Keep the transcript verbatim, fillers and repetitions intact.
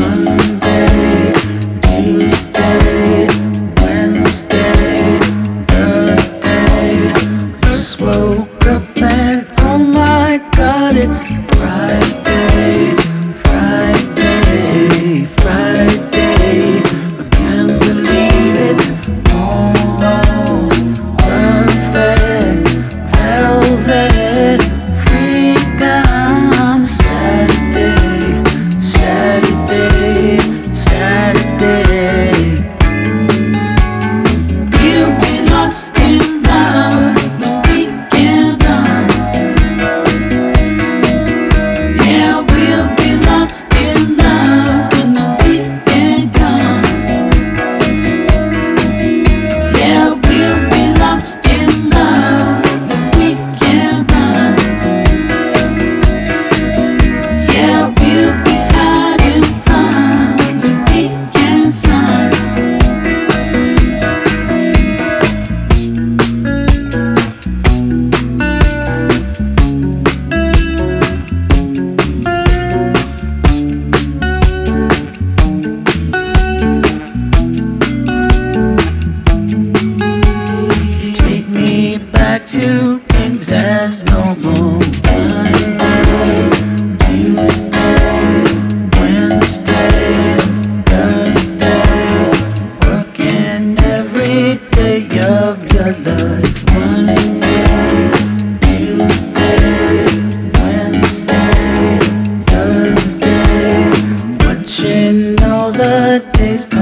Monday, Tuesday, Wednesday, Thursday. Just woke up and oh my God, it's Friday, Friday, Friday. I can't believe it's almost perfect, velvet, freedom. Saturday, Saturday, Saturday. We'll be lost in love when we can run. Yeah, we'll be lost in love when the weekend comes. Yeah, we'll be lost in love when we can run. Yeah, we'll be having fun when the weekend sun. Take me back to things as normal. Monday, Tuesday, Wednesday, Thursday. Working every day of your life. Monday, Tuesday, Wednesday, Thursday. Watching all the days